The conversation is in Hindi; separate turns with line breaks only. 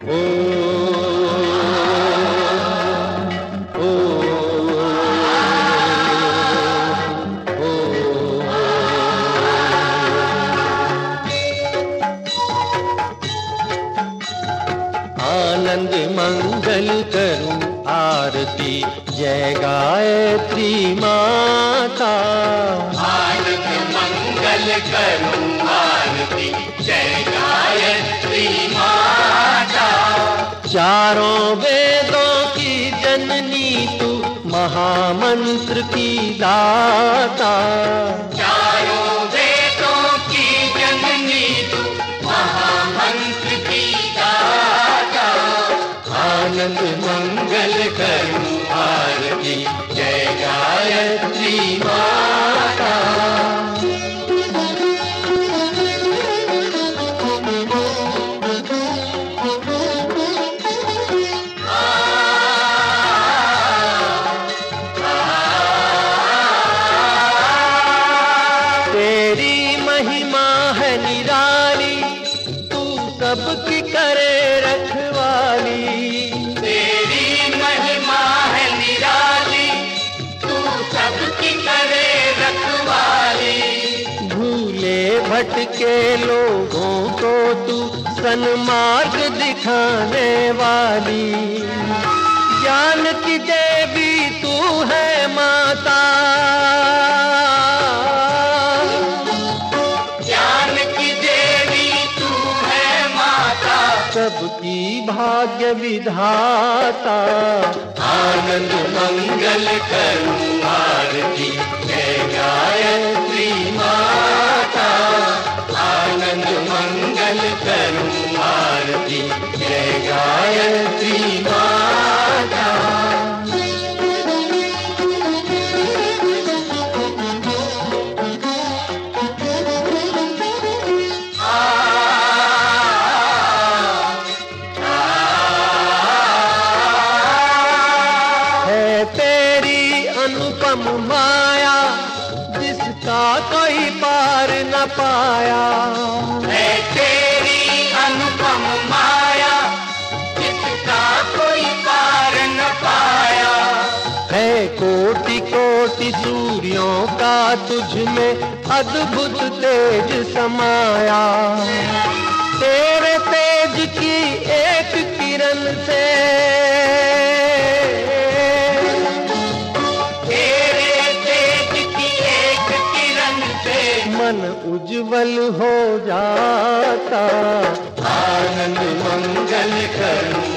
ओ, ओ, ओ, आनंद मंगल करूं आरती जय गायत्री माता।
आनंद मंगल करूं आरती जय गायत्री माता।
चारों वेदों की जननी तू महामंत्र की दाता।
चारों वेदों की जननी तू महामंत्र की दाता।
आनंद मंगल करूं आरती जय गायत्री माता। तेरी महिमा है निराली, तू सबकी करे रखवाली।
तेरी महिमा है निराली, तू सबकी करे रखवाली।
भूले भटके लोगों को तू सन्मार्ग दिखाने वाली। ज्ञान की देवी तू है माता।
ज्ञान की देवी तू है माता।
सबकी भाग्य विधाता। आनंद मंगल करूं आरती जय गायत्री माता। आनंद मंगल करूं आरती जय गायत्री माता। है तेरी अनुपम माया, जिसका कोई पार न पाया।
है तेरी अनुपम माया, जिसका कोई पार न पाया।
है कोटि कोटि सूर्यों का तुझ में अद्भुत तेज समाया। तेरे तेज की एक किरण से मन उज्जवल हो जाता। आनंद मंगल करूं